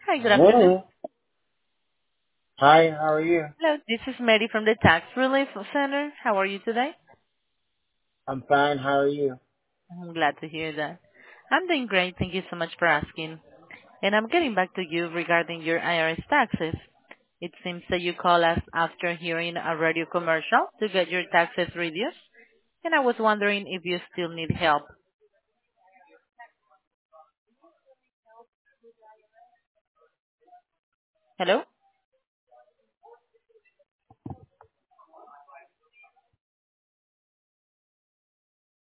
Hi, good afternoon. Hello. Hi, how are you? Hello, this is Mary from the Tax Relief Center. How are you today? I'm fine, how are you? I'm glad to hear that. I'm doing great. Thank you so much for asking. And I'm getting back to you regarding your IRS taxes. It seems that you called us after hearing a radio commercial to get your taxes reduced, and I was wondering if you still need help. Hello?